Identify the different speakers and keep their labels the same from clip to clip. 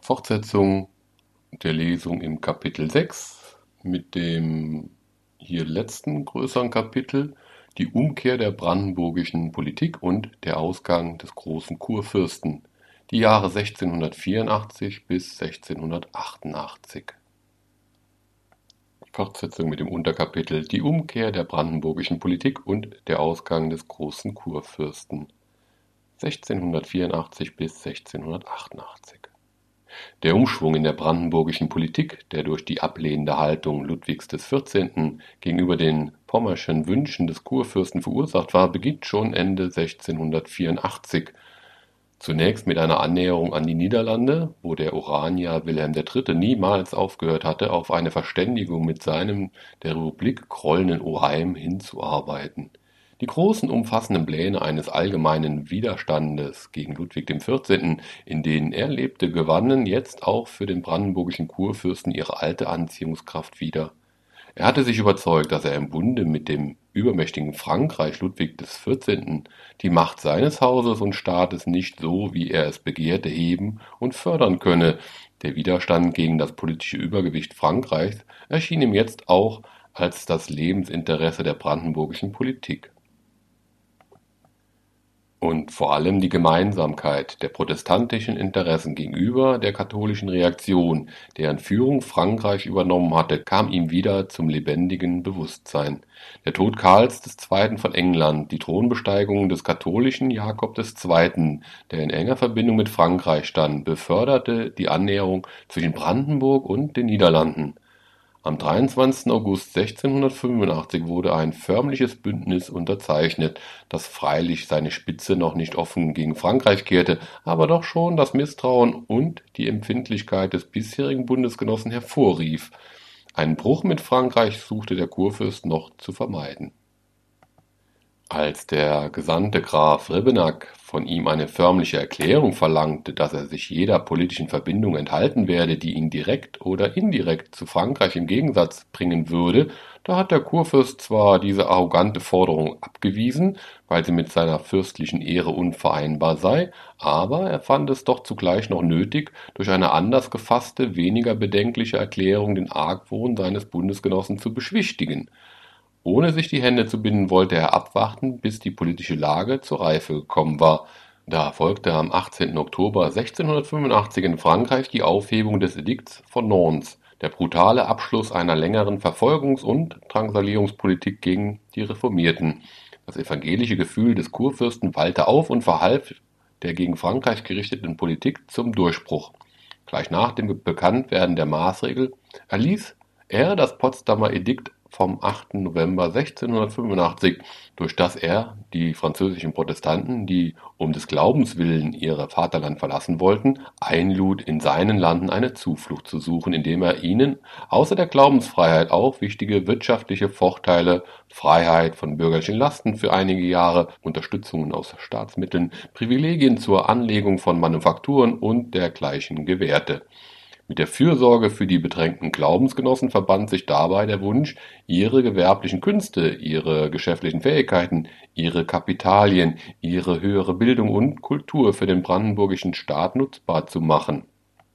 Speaker 1: Fortsetzung der Lesung im Kapitel 6 mit dem hier letzten größeren Kapitel, die Umkehr der brandenburgischen Politik und der Ausgang des großen Kurfürsten, die Jahre 1684 bis 1688. Fortsetzung mit dem Unterkapitel Die Umkehr der brandenburgischen Politik und der Ausgang des großen Kurfürsten 1684 bis 1688. Der Umschwung in der brandenburgischen Politik, der durch die ablehnende Haltung Ludwigs XIV. Gegenüber den pommerschen Wünschen des Kurfürsten verursacht war, beginnt schon Ende 1684. Zunächst mit einer Annäherung an die Niederlande, wo der Oranier Wilhelm III. Niemals aufgehört hatte, auf eine Verständigung mit seinem der Republik grollenden Oheim hinzuarbeiten. Die großen, umfassenden Pläne eines allgemeinen Widerstandes gegen Ludwig XIV., in denen er lebte, gewannen jetzt auch für den brandenburgischen Kurfürsten ihre alte Anziehungskraft wieder. Er hatte sich überzeugt, dass er im Bunde mit dem übermächtigen Frankreich Ludwig XIV. Die Macht seines Hauses und Staates nicht so, wie er es begehrte, heben und fördern könne. Der Widerstand gegen das politische Übergewicht Frankreichs erschien ihm jetzt auch als das Lebensinteresse der brandenburgischen Politik. Und vor allem die Gemeinsamkeit der protestantischen Interessen gegenüber der katholischen Reaktion, deren Führung Frankreich übernommen hatte, kam ihm wieder zum lebendigen Bewusstsein. Der Tod Karls II. Von England, die Thronbesteigung des katholischen Jakob II., der in enger Verbindung mit Frankreich stand, beförderte die Annäherung zwischen Brandenburg und den Niederlanden. Am 23. August 1685 wurde ein förmliches Bündnis unterzeichnet, das freilich seine Spitze noch nicht offen gegen Frankreich kehrte, aber doch schon das Misstrauen und die Empfindlichkeit des bisherigen Bundesgenossen hervorrief. Einen Bruch mit Frankreich suchte der Kurfürst noch zu vermeiden. Als der Gesandte Graf Ribbenak von ihm eine förmliche Erklärung verlangte, dass er sich jeder politischen Verbindung enthalten werde, die ihn direkt oder indirekt zu Frankreich im Gegensatz bringen würde, da hat der Kurfürst zwar diese arrogante Forderung abgewiesen, weil sie mit seiner fürstlichen Ehre unvereinbar sei, aber er fand es doch zugleich noch nötig, durch eine anders gefasste, weniger bedenkliche Erklärung den Argwohn seines Bundesgenossen zu beschwichtigen. Ohne sich die Hände zu binden, wollte er abwarten, bis die politische Lage zur Reife gekommen war. Da folgte am 18. Oktober 1685 in Frankreich die Aufhebung des Edikts von Nantes, der brutale Abschluss einer längeren Verfolgungs- und Drangsalierungspolitik gegen die Reformierten. Das evangelische Gefühl des Kurfürsten wallte auf und verhalf der gegen Frankreich gerichteten Politik zum Durchbruch. Gleich nach dem Bekanntwerden der Maßregel erließ er das Potsdamer Edikt vom 8. November 1685, durch das er die französischen Protestanten, die um des Glaubens willen ihr Vaterland verlassen wollten, einlud, in seinen Landen eine Zuflucht zu suchen, indem er ihnen außer der Glaubensfreiheit auch wichtige wirtschaftliche Vorteile, Freiheit von bürgerlichen Lasten für einige Jahre, Unterstützungen aus Staatsmitteln, Privilegien zur Anlegung von Manufakturen und dergleichen gewährte. Mit der Fürsorge für die bedrängten Glaubensgenossen verband sich dabei der Wunsch, ihre gewerblichen Künste, ihre geschäftlichen Fähigkeiten, ihre Kapitalien, ihre höhere Bildung und Kultur für den brandenburgischen Staat nutzbar zu machen.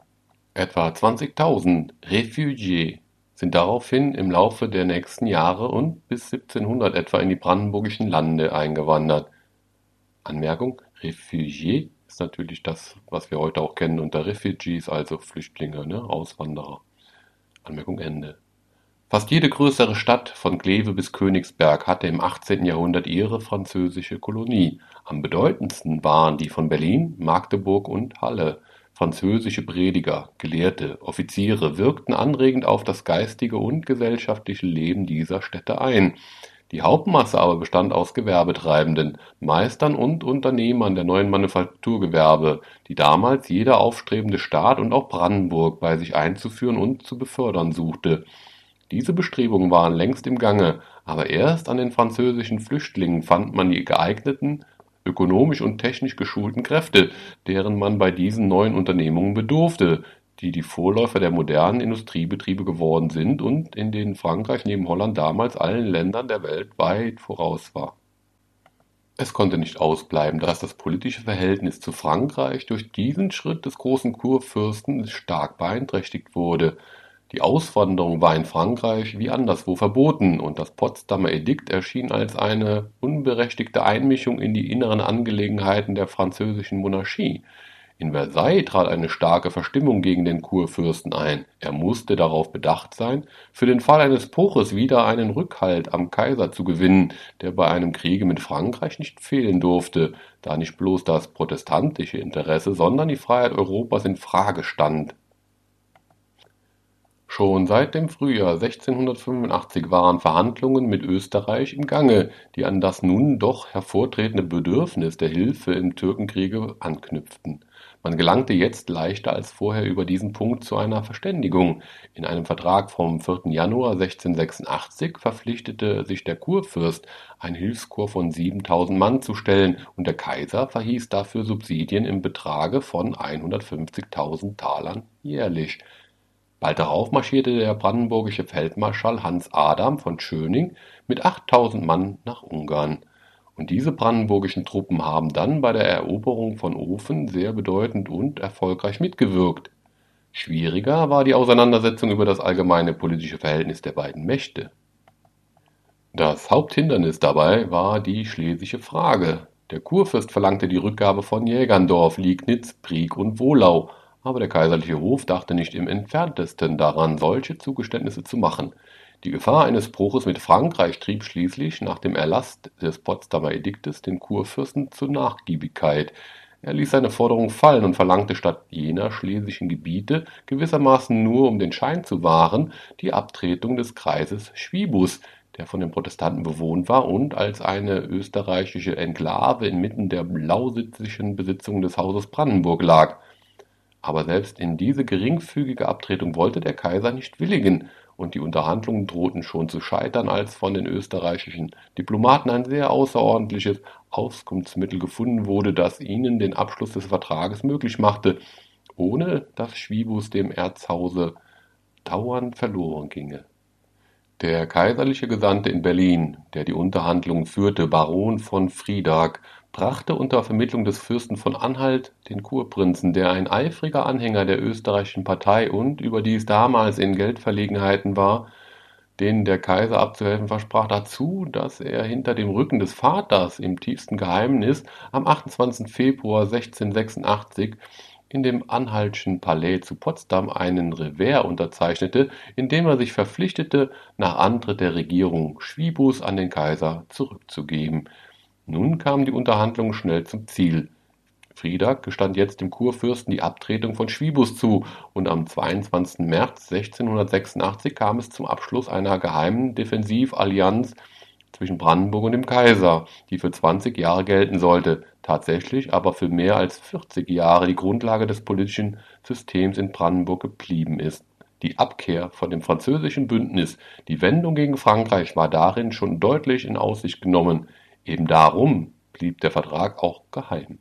Speaker 1: Etwa 20.000 Réfugiés sind daraufhin im Laufe der nächsten Jahre und bis 1700 etwa in die brandenburgischen Lande eingewandert. Anmerkung: Réfugiés ist natürlich das, was wir heute auch kennen unter Refugees, also Flüchtlinge, Auswanderer. Anmerkung Ende. Fast jede größere Stadt von Kleve bis Königsberg hatte im 18. Jahrhundert ihre französische Kolonie. Am bedeutendsten waren die von Berlin, Magdeburg und Halle. Französische Prediger, Gelehrte, Offiziere wirkten anregend auf das geistige und gesellschaftliche Leben dieser Städte ein. Die Hauptmasse aber bestand aus Gewerbetreibenden, Meistern und Unternehmern der neuen Manufakturgewerbe, die damals jeder aufstrebende Staat und auch Brandenburg bei sich einzuführen und zu befördern suchte. Diese Bestrebungen waren längst im Gange, aber erst an den französischen Flüchtlingen fand man die geeigneten, ökonomisch und technisch geschulten Kräfte, deren man bei diesen neuen Unternehmungen bedurfte, die Vorläufer der modernen Industriebetriebe geworden sind und in denen Frankreich neben Holland damals allen Ländern der Welt weit voraus war. Es konnte nicht ausbleiben, dass das politische Verhältnis zu Frankreich durch diesen Schritt des großen Kurfürsten stark beeinträchtigt wurde. Die Auswanderung war in Frankreich wie anderswo verboten, und das Potsdamer Edikt erschien als eine unberechtigte Einmischung in die inneren Angelegenheiten der französischen Monarchie. In Versailles trat eine starke Verstimmung gegen den Kurfürsten ein. Er musste darauf bedacht sein, für den Fall eines Bruches wieder einen Rückhalt am Kaiser zu gewinnen, der bei einem Kriege mit Frankreich nicht fehlen durfte, da nicht bloß das protestantische Interesse, sondern die Freiheit Europas in Frage stand. Schon seit dem Frühjahr 1685 waren Verhandlungen mit Österreich im Gange, die an das nun doch hervortretende Bedürfnis der Hilfe im Türkenkriege anknüpften. Man gelangte jetzt leichter als vorher über diesen Punkt zu einer Verständigung. In einem Vertrag vom 4. Januar 1686 verpflichtete sich der Kurfürst, ein Hilfskorps von 7.000 Mann zu stellen, und der Kaiser verhieß dafür Subsidien im Betrage von 150.000 Talern jährlich. Bald darauf marschierte der brandenburgische Feldmarschall Hans Adam von Schöning mit 8.000 Mann nach Ungarn. Und diese brandenburgischen Truppen haben dann bei der Eroberung von Ofen sehr bedeutend und erfolgreich mitgewirkt. Schwieriger war die Auseinandersetzung über das allgemeine politische Verhältnis der beiden Mächte. Das Haupthindernis dabei war die schlesische Frage. Der Kurfürst verlangte die Rückgabe von Jägerndorf, Liegnitz, Brieg und Wohlau, aber der kaiserliche Hof dachte nicht im entferntesten daran, solche Zugeständnisse zu machen. Die Gefahr eines Bruches mit Frankreich trieb schließlich nach dem Erlass des Potsdamer Ediktes den Kurfürsten zur Nachgiebigkeit. Er ließ seine Forderung fallen und verlangte statt jener schlesischen Gebiete gewissermaßen nur, um den Schein zu wahren, die Abtretung des Kreises Schwiebus, der von den Protestanten bewohnt war und als eine österreichische Enklave inmitten der lausitzischen Besitzungen des Hauses Brandenburg lag. Aber selbst in diese geringfügige Abtretung wollte der Kaiser nicht willigen, und die Unterhandlungen drohten schon zu scheitern, als von den österreichischen Diplomaten ein sehr außerordentliches Auskunftsmittel gefunden wurde, das ihnen den Abschluss des Vertrages möglich machte, ohne dass Schwiebus dem Erzhause dauernd verloren ginge. Der kaiserliche Gesandte in Berlin, der die Unterhandlungen führte, Baron von Friedag, brachte unter Vermittlung des Fürsten von Anhalt den Kurprinzen, der ein eifriger Anhänger der österreichischen Partei und überdies damals in Geldverlegenheiten war, denen der Kaiser abzuhelfen versprach, dazu, dass er hinter dem Rücken des Vaters im tiefsten Geheimnis am 28. Februar 1686 in dem Anhaltschen Palais zu Potsdam einen Revers unterzeichnete, in dem er sich verpflichtete, nach Antritt der Regierung Schwiebus an den Kaiser zurückzugeben. Nun kamen die Unterhandlungen schnell zum Ziel. Friedag gestand jetzt dem Kurfürsten die Abtretung von Schwiebus zu, und am 22. März 1686 kam es zum Abschluss einer geheimen Defensivallianz zwischen Brandenburg und dem Kaiser, die für 20 Jahre gelten sollte, tatsächlich aber für mehr als 40 Jahre die Grundlage des politischen Systems in Brandenburg geblieben ist. Die Abkehr von dem französischen Bündnis, die Wendung gegen Frankreich war darin schon deutlich in Aussicht genommen. Eben darum blieb der Vertrag auch geheim.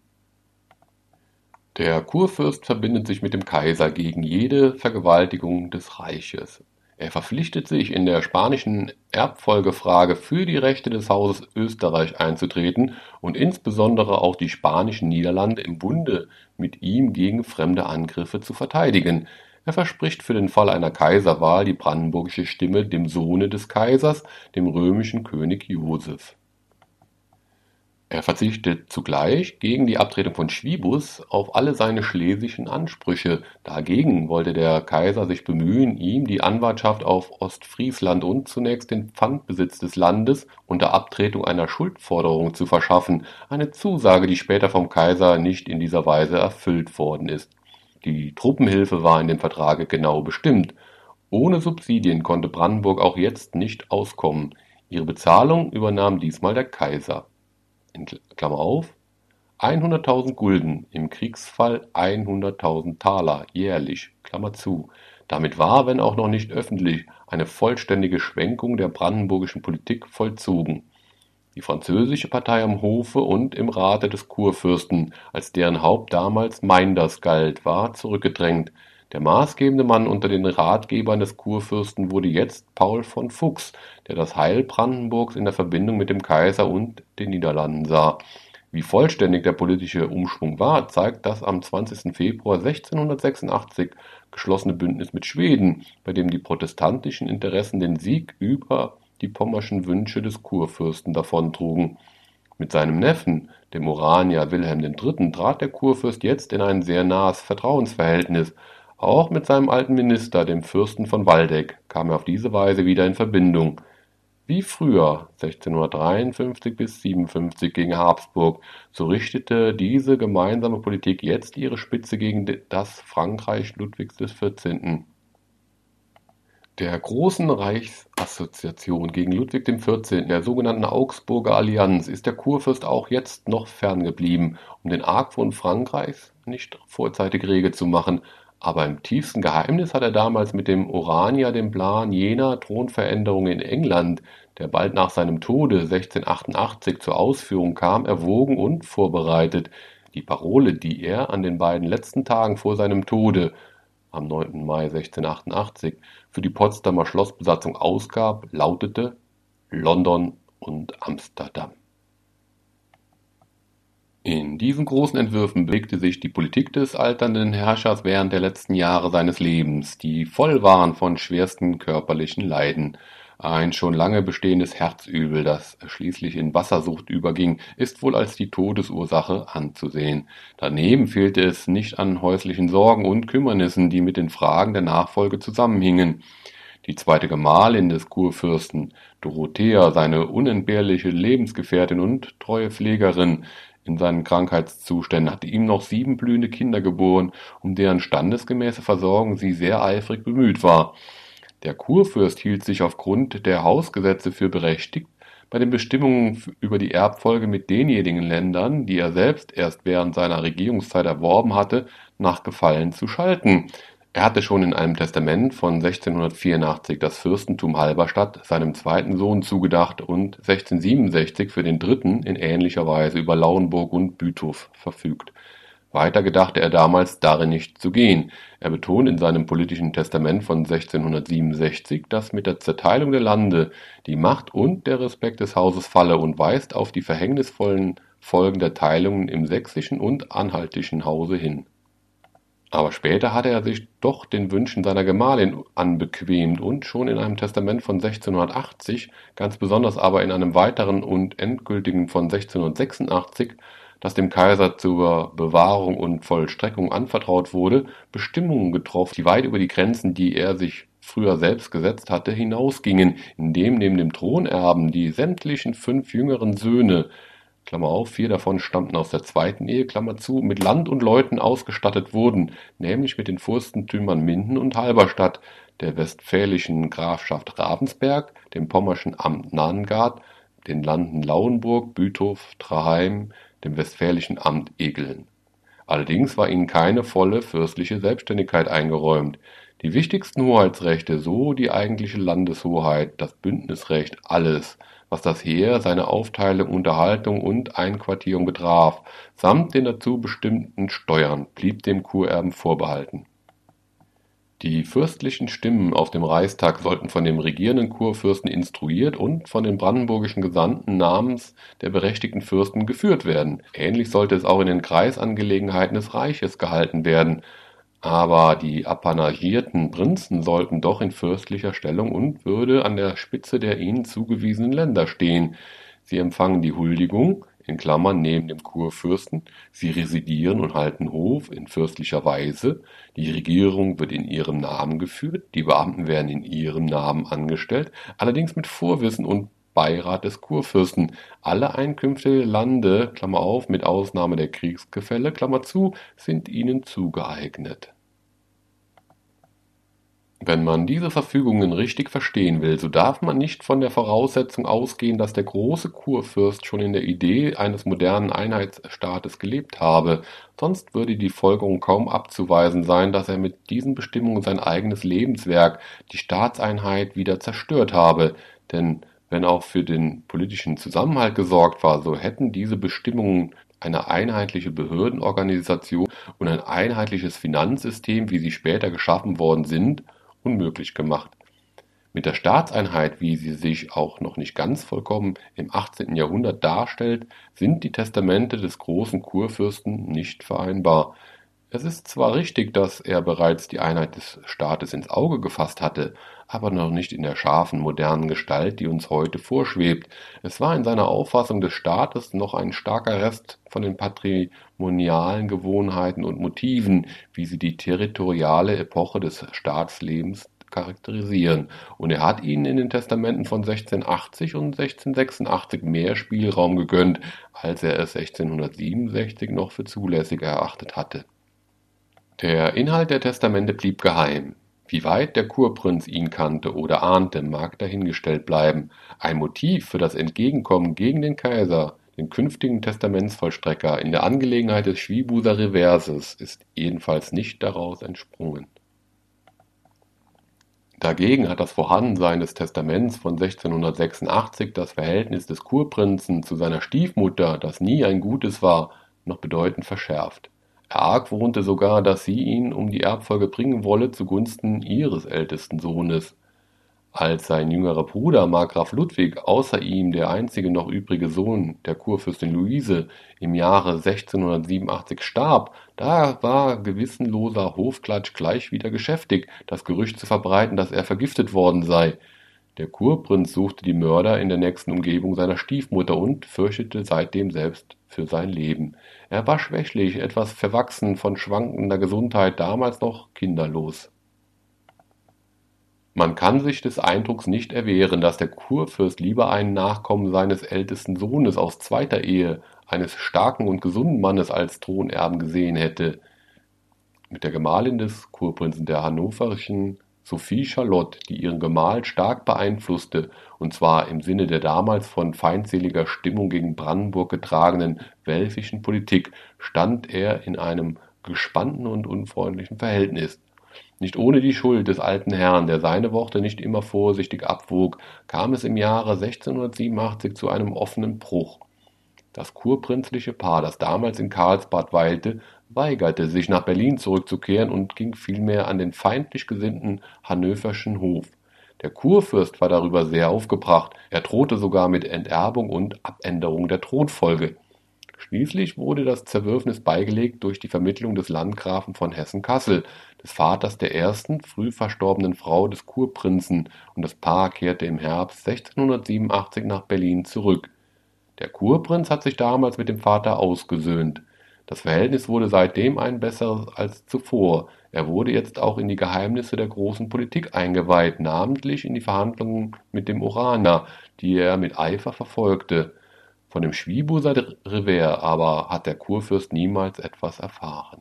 Speaker 1: Der Kurfürst verbindet sich mit dem Kaiser gegen jede Vergewaltigung des Reiches. Er verpflichtet sich, in der spanischen Erbfolgefrage für die Rechte des Hauses Österreich einzutreten und insbesondere auch die spanischen Niederlande im Bunde mit ihm gegen fremde Angriffe zu verteidigen. Er verspricht für den Fall einer Kaiserwahl die brandenburgische Stimme dem Sohne des Kaisers, dem römischen König Joseph. Er verzichtet zugleich gegen die Abtretung von Schwiebus auf alle seine schlesischen Ansprüche. Dagegen wollte der Kaiser sich bemühen, ihm die Anwartschaft auf Ostfriesland und zunächst den Pfandbesitz des Landes unter Abtretung einer Schuldforderung zu verschaffen, eine Zusage, die später vom Kaiser nicht in dieser Weise erfüllt worden ist. Die Truppenhilfe war in dem Vertrage genau bestimmt. Ohne Subsidien konnte Brandenburg auch jetzt nicht auskommen. Ihre Bezahlung übernahm diesmal der Kaiser. In Klammer auf, 100.000 Gulden, im Kriegsfall 100.000 Taler jährlich, Klammer zu. Damit war, wenn auch noch nicht öffentlich, eine vollständige Schwenkung der brandenburgischen Politik vollzogen. Die französische Partei am Hofe und im Rate des Kurfürsten, als deren Haupt damals Meinders galt, war zurückgedrängt. Der maßgebende Mann unter den Ratgebern des Kurfürsten wurde jetzt Paul von Fuchs, der das Heil Brandenburgs in der Verbindung mit dem Kaiser und den Niederlanden sah. Wie vollständig der politische Umschwung war, zeigt das am 20. Februar 1686 geschlossene Bündnis mit Schweden, bei dem die protestantischen Interessen den Sieg über die pommerschen Wünsche des Kurfürsten davontrugen. Mit seinem Neffen, dem Oranier Wilhelm III., trat der Kurfürst jetzt in ein sehr nahes Vertrauensverhältnis. Auch mit seinem alten Minister, dem Fürsten von Waldeck, kam er auf diese Weise wieder in Verbindung. Wie früher, 1653 bis 57 gegen Habsburg, so richtete diese gemeinsame Politik jetzt ihre Spitze gegen das Frankreich Ludwigs XIV. Der Großen Reichsassoziation gegen Ludwig XIV., der sogenannten Augsburger Allianz, ist der Kurfürst auch jetzt noch ferngeblieben, um den Argwohn Frankreichs nicht vorzeitig rege zu machen. Aber im tiefsten Geheimnis hat er damals mit dem Oranier den Plan jener Thronveränderung in England, der bald nach seinem Tode 1688 zur Ausführung kam, erwogen und vorbereitet. Die Parole, die er an den beiden letzten Tagen vor seinem Tode am 9. Mai 1688 für die Potsdamer Schlossbesatzung ausgab, lautete London und Amsterdam. In diesen großen Entwürfen bewegte sich die Politik des alternden Herrschers während der letzten Jahre seines Lebens, die voll waren von schwersten körperlichen Leiden. Ein schon lange bestehendes Herzübel, das schließlich in Wassersucht überging, ist wohl als die Todesursache anzusehen. Daneben fehlte es nicht an häuslichen Sorgen und Kümmernissen, die mit den Fragen der Nachfolge zusammenhingen. Die zweite Gemahlin des Kurfürsten, Dorothea, seine unentbehrliche Lebensgefährtin und treue Pflegerin in seinen Krankheitszuständen, hatte ihm noch 7 blühende Kinder geboren, um deren standesgemäße Versorgung sie sehr eifrig bemüht war. Der Kurfürst hielt sich aufgrund der Hausgesetze für berechtigt, bei den Bestimmungen über die Erbfolge mit denjenigen Ländern, die er selbst erst während seiner Regierungszeit erworben hatte, nach Gefallen zu schalten. Er hatte schon in einem Testament von 1684 das Fürstentum Halberstadt seinem zweiten Sohn zugedacht und 1667 für den dritten in ähnlicher Weise über Lauenburg und Bütow verfügt. Weiter gedachte er damals darin nicht zu gehen. Er betont in seinem politischen Testament von 1667, dass mit der Zerteilung der Lande die Macht und der Respekt des Hauses falle und weist auf die verhängnisvollen Folgen der Teilungen im sächsischen und anhaltischen Hause hin. Aber später hatte er sich doch den Wünschen seiner Gemahlin anbequemt und schon in einem Testament von 1680, ganz besonders aber in einem weiteren und endgültigen von 1686, das dem Kaiser zur Bewahrung und Vollstreckung anvertraut wurde, Bestimmungen getroffen, die weit über die Grenzen, die er sich früher selbst gesetzt hatte, hinausgingen, indem neben dem Thronerben die sämtlichen 5 jüngeren Söhne, Klammer auf, 4 davon stammten aus der zweiten Ehe, Klammer zu, mit Land und Leuten ausgestattet wurden, nämlich mit den Fürstentümern Minden und Halberstadt, der westfälischen Grafschaft Ravensberg, dem pommerschen Amt Narngard, den Landen Lauenburg, Bütow, Traheim, dem westfälischen Amt Egeln. Allerdings war ihnen keine volle fürstliche Selbstständigkeit eingeräumt. Die wichtigsten Hoheitsrechte, so die eigentliche Landeshoheit, das Bündnisrecht, alles, was das Heer, seine Aufteilung, Unterhaltung und Einquartierung betraf, samt den dazu bestimmten Steuern, blieb dem Kurerben vorbehalten. Die fürstlichen Stimmen auf dem Reichstag sollten von dem regierenden Kurfürsten instruiert und von den brandenburgischen Gesandten namens der berechtigten Fürsten geführt werden. Ähnlich sollte es auch in den Kreisangelegenheiten des Reiches gehalten werden. Aber die apanagierten Prinzen sollten doch in fürstlicher Stellung und Würde an der Spitze der ihnen zugewiesenen Länder stehen. Sie empfangen die Huldigung in Klammern neben dem Kurfürsten, sie residieren und halten Hof in fürstlicher Weise, die Regierung wird in ihrem Namen geführt, die Beamten werden in ihrem Namen angestellt, allerdings mit Vorwissen und Beirat des Kurfürsten. Alle Einkünfte der Lande, Klammer auf, mit Ausnahme der Kriegsgefälle, Klammer zu, sind ihnen zugeeignet. Wenn man diese Verfügungen richtig verstehen will, so darf man nicht von der Voraussetzung ausgehen, dass der große Kurfürst schon in der Idee eines modernen Einheitsstaates gelebt habe, sonst würde die Folgerung kaum abzuweisen sein, dass er mit diesen Bestimmungen sein eigenes Lebenswerk, die Staatseinheit, wieder zerstört habe, denn wenn auch für den politischen Zusammenhalt gesorgt war, so hätten diese Bestimmungen eine einheitliche Behördenorganisation und ein einheitliches Finanzsystem, wie sie später geschaffen worden sind, unmöglich gemacht. Mit der Staatseinheit, wie sie sich auch noch nicht ganz vollkommen im 18. Jahrhundert darstellt, sind die Testamente des großen Kurfürsten nicht vereinbar. Es ist zwar richtig, dass er bereits die Einheit des Staates ins Auge gefasst hatte, aber noch nicht in der scharfen, modernen Gestalt, die uns heute vorschwebt. Es war in seiner Auffassung des Staates noch ein starker Rest von den patrimonialen Gewohnheiten und Motiven, wie sie die territoriale Epoche des Staatslebens charakterisieren, und er hat ihnen in den Testamenten von 1680 und 1686 mehr Spielraum gegönnt, als er es 1667 noch für zulässig erachtet hatte. Der Inhalt der Testamente blieb geheim. Wie weit der Kurprinz ihn kannte oder ahnte, mag dahingestellt bleiben. Ein Motiv für das Entgegenkommen gegen den Kaiser, den künftigen Testamentsvollstrecker, in der Angelegenheit des Schwiebuser Reverses ist jedenfalls nicht daraus entsprungen. Dagegen hat das Vorhandensein des Testaments von 1686 das Verhältnis des Kurprinzen zu seiner Stiefmutter, das nie ein gutes war, noch bedeutend verschärft. Er argwohnte sogar, dass sie ihn um die Erbfolge bringen wolle zugunsten ihres ältesten Sohnes. Als sein jüngerer Bruder Markgraf Ludwig, außer ihm der einzige noch übrige Sohn der Kurfürstin Luise, im Jahre 1687 starb, da war gewissenloser Hofklatsch gleich wieder geschäftig, das Gerücht zu verbreiten, dass er vergiftet worden sei. Der Kurprinz suchte die Mörder in der nächsten Umgebung seiner Stiefmutter und fürchtete seitdem selbst für sein Leben. Er war schwächlich, etwas verwachsen, von schwankender Gesundheit, damals noch kinderlos. Man kann sich des Eindrucks nicht erwehren, dass der Kurfürst lieber einen Nachkommen seines ältesten Sohnes aus zweiter Ehe, eines starken und gesunden Mannes, als Thronerben gesehen hätte. Mit der Gemahlin des Kurprinzen, der hannoverschen Sophie Charlotte, die ihren Gemahl stark beeinflusste, und zwar im Sinne der damals von feindseliger Stimmung gegen Brandenburg getragenen welfischen Politik, stand er in einem gespannten und unfreundlichen Verhältnis. Nicht ohne die Schuld des alten Herrn, der seine Worte nicht immer vorsichtig abwog, kam es im Jahre 1687 zu einem offenen Bruch. Das kurprinzliche Paar, das damals in Karlsbad weilte, weigerte sich, nach Berlin zurückzukehren und ging vielmehr an den feindlich gesinnten hannoverschen Hof. Der Kurfürst war darüber sehr aufgebracht, er drohte sogar mit Enterbung und Abänderung der Thronfolge. Schließlich wurde das Zerwürfnis beigelegt durch die Vermittlung des Landgrafen von Hessen-Kassel, des Vaters der ersten, früh verstorbenen Frau des Kurprinzen, und das Paar kehrte im Herbst 1687 nach Berlin zurück. Der Kurprinz hat sich damals mit dem Vater ausgesöhnt. Das Verhältnis wurde seitdem ein besseres als zuvor. Er wurde jetzt auch in die Geheimnisse der großen Politik eingeweiht, namentlich in die Verhandlungen mit dem Oraner, die er mit Eifer verfolgte. Von dem Schwiebuser Revers aber hat der Kurfürst niemals etwas erfahren.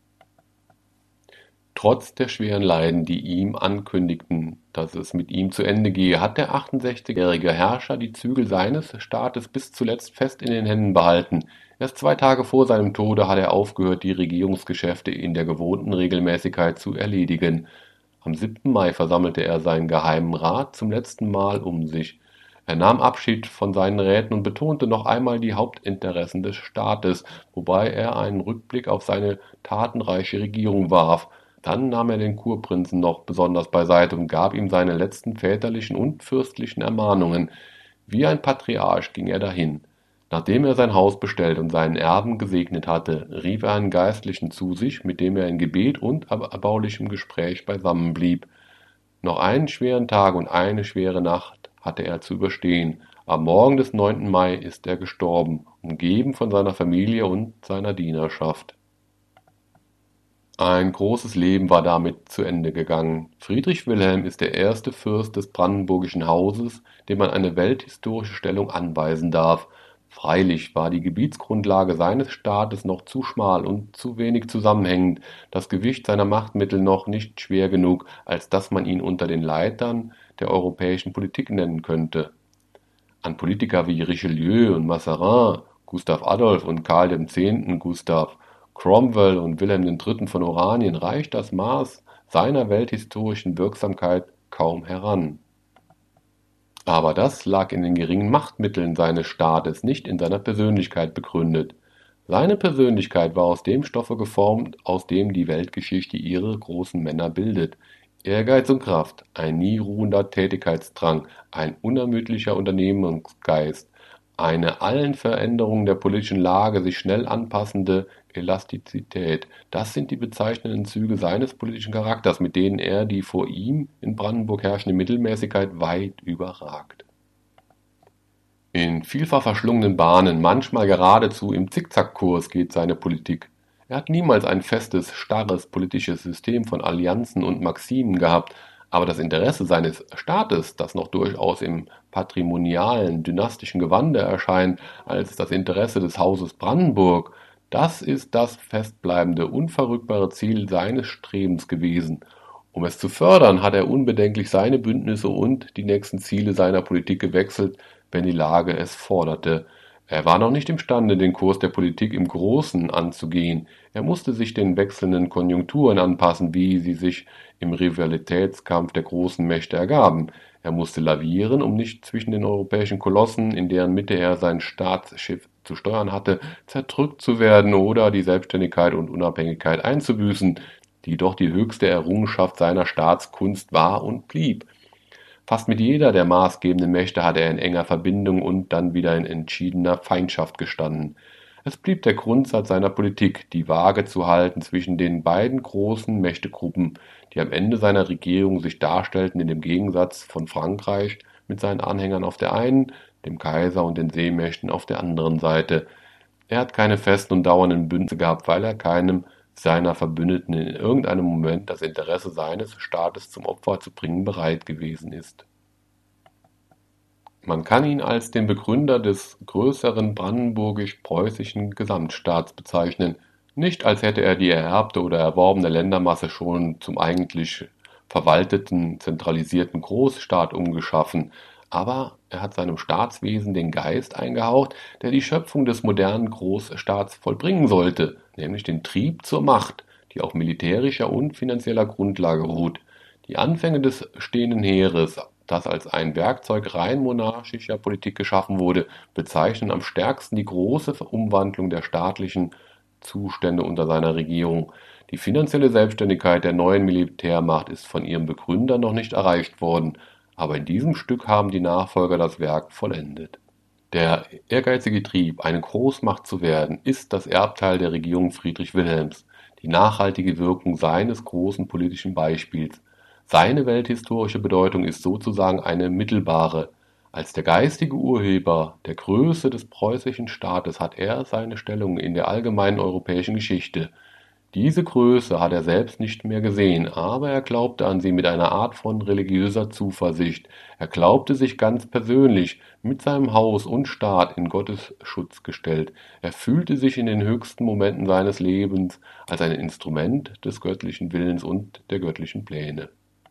Speaker 1: Trotz der schweren Leiden, die ihm ankündigten, dass es mit ihm zu Ende gehe, hat der 68-jährige Herrscher die Zügel seines Staates bis zuletzt fest in den Händen behalten. Erst 2 Tage vor seinem Tode hat er aufgehört, die Regierungsgeschäfte in der gewohnten Regelmäßigkeit zu erledigen. Am 7. Mai versammelte er seinen Geheimen Rat zum letzten Mal um sich. Er nahm Abschied von seinen Räten und betonte noch einmal die Hauptinteressen des Staates, wobei er einen Rückblick auf seine tatenreiche Regierung warf. Dann nahm er den Kurprinzen noch besonders beiseite und gab ihm seine letzten väterlichen und fürstlichen Ermahnungen. Wie ein Patriarch ging er dahin. Nachdem er sein Haus bestellt und seinen Erben gesegnet hatte, rief er einen Geistlichen zu sich, mit dem er in Gebet und erbaulichem Gespräch beisammen blieb. Noch einen schweren Tag und eine schwere Nacht hatte er zu überstehen. Am Morgen des 9. Mai ist er gestorben, umgeben von seiner Familie und seiner Dienerschaft. Ein großes Leben war damit zu Ende gegangen. Friedrich Wilhelm ist der erste Fürst des brandenburgischen Hauses, dem man eine welthistorische Stellung anweisen darf. Freilich war die Gebietsgrundlage seines Staates noch zu schmal und zu wenig zusammenhängend, das Gewicht seiner Machtmittel noch nicht schwer genug, als dass man ihn unter den Leitern der europäischen Politik nennen könnte. An Politiker wie Richelieu und Mazarin, Gustav Adolf und Karl X. Gustav, Cromwell und Wilhelm III. Von Oranien reicht das Maß seiner welthistorischen Wirksamkeit kaum heran. Aber das lag in den geringen Machtmitteln seines Staates, nicht in seiner Persönlichkeit begründet. Seine Persönlichkeit war aus dem Stoffe geformt, aus dem die Weltgeschichte ihre großen Männer bildet. Ehrgeiz und Kraft, ein nie ruhender Tätigkeitsdrang, ein unermüdlicher Unternehmungsgeist, eine allen Veränderungen der politischen Lage sich schnell anpassende Elastizität, das sind die bezeichnenden Züge seines politischen Charakters, mit denen er die vor ihm in Brandenburg herrschende Mittelmäßigkeit weit überragt. In vielfach verschlungenen Bahnen, manchmal geradezu im Zickzackkurs geht seine Politik. Er hat niemals ein festes, starres politisches System von Allianzen und Maximen gehabt, aber das Interesse seines Staates, das noch durchaus im patrimonialen, dynastischen Gewande erscheint, als das Interesse des Hauses Brandenburg, das ist das festbleibende, unverrückbare Ziel seines Strebens gewesen. Um es zu fördern, hat er unbedenklich seine Bündnisse und die nächsten Ziele seiner Politik gewechselt, wenn die Lage es forderte. Er war noch nicht imstande, den Kurs der Politik im Großen anzugehen. Er musste sich den wechselnden Konjunkturen anpassen, wie sie sich im Rivalitätskampf der großen Mächte ergaben. Er musste lavieren, um nicht zwischen den europäischen Kolossen, in deren Mitte er sein Staatsschiff zu steuern hatte, zerdrückt zu werden oder die Selbstständigkeit und Unabhängigkeit einzubüßen, die doch die höchste Errungenschaft seiner Staatskunst war und blieb. Fast mit jeder der maßgebenden Mächte hatte er in enger Verbindung und dann wieder in entschiedener Feindschaft gestanden. Es blieb der Grundsatz seiner Politik, die Waage zu halten zwischen den beiden großen Mächtegruppen, die am Ende seiner Regierung sich darstellten in dem Gegensatz von Frankreich mit seinen Anhängern auf der einen, dem Kaiser und den Seemächten auf der anderen Seite. Er hat keine festen und dauernden Bündnisse gehabt, weil er keinem seiner Verbündeten in irgendeinem Moment das Interesse seines Staates zum Opfer zu bringen bereit gewesen ist. Man kann ihn als den Begründer des größeren brandenburgisch-preußischen Gesamtstaats bezeichnen, nicht als hätte er die ererbte oder erworbene Ländermasse schon zum eigentlich verwalteten, zentralisierten Großstaat umgeschaffen, aber er hat seinem Staatswesen den Geist eingehaucht, der die Schöpfung des modernen Großstaats vollbringen sollte, nämlich den Trieb zur Macht, die auf militärischer und finanzieller Grundlage ruht. Die Anfänge des stehenden Heeres, das als ein Werkzeug rein monarchischer Politik geschaffen wurde, bezeichnen am stärksten die große Umwandlung der staatlichen Zustände unter seiner Regierung. Die finanzielle Selbstständigkeit der neuen Militärmacht ist von ihrem Begründer noch nicht erreicht worden, aber in diesem Stück haben die Nachfolger das Werk vollendet. Der ehrgeizige Trieb, eine Großmacht zu werden, ist das Erbteil der Regierung Friedrich Wilhelms, die nachhaltige Wirkung seines großen politischen Beispiels. Seine welthistorische Bedeutung ist sozusagen eine mittelbare. Als der geistige Urheber der Größe des preußischen Staates hat er seine Stellung in der allgemeinen europäischen Geschichte. Diese Größe hat er selbst nicht mehr gesehen, aber er glaubte an sie mit einer Art von religiöser Zuversicht. Er glaubte sich ganz persönlich mit seinem Haus und Staat in Gottes Schutz gestellt. Er fühlte sich in den höchsten Momenten seines Lebens als ein Instrument des göttlichen Willens und der göttlichen Pläne.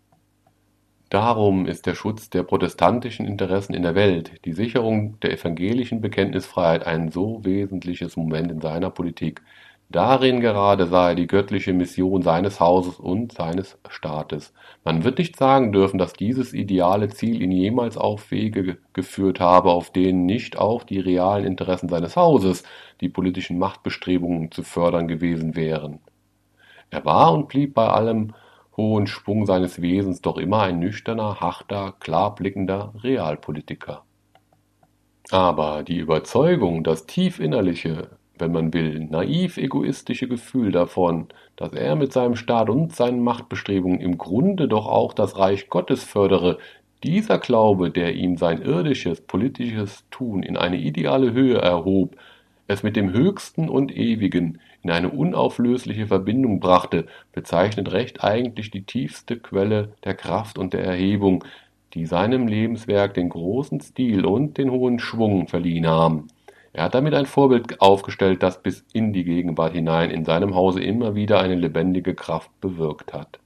Speaker 1: Darum ist der Schutz der protestantischen Interessen in der Welt, die Sicherung der evangelischen Bekenntnisfreiheit ein so wesentliches Moment in seiner Politik. Darin gerade sah er die göttliche Mission seines Hauses und seines Staates. Man wird nicht sagen dürfen, dass dieses ideale Ziel ihn jemals auf Wege geführt habe, auf denen nicht auch die realen Interessen seines Hauses, die politischen Machtbestrebungen zu fördern gewesen wären. Er war und blieb bei allem hohen Schwung seines Wesens doch immer ein nüchterner, harter, klarblickender Realpolitiker. Aber die Überzeugung, das tief innerliche, wenn man will, naiv egoistische Gefühl davon, dass er mit seinem Staat und seinen Machtbestrebungen im Grunde doch auch das Reich Gottes fördere, dieser Glaube, der ihm sein irdisches, politisches Tun in eine ideale Höhe erhob, es mit dem Höchsten und Ewigen in eine unauflösliche Verbindung brachte, bezeichnet recht eigentlich die tiefste Quelle der Kraft und der Erhebung, die seinem Lebenswerk den großen Stil und den hohen Schwung verliehen haben. Er hat damit ein Vorbild aufgestellt, das bis in die Gegenwart hinein in seinem Hause immer wieder eine lebendige Kraft bewirkt hat.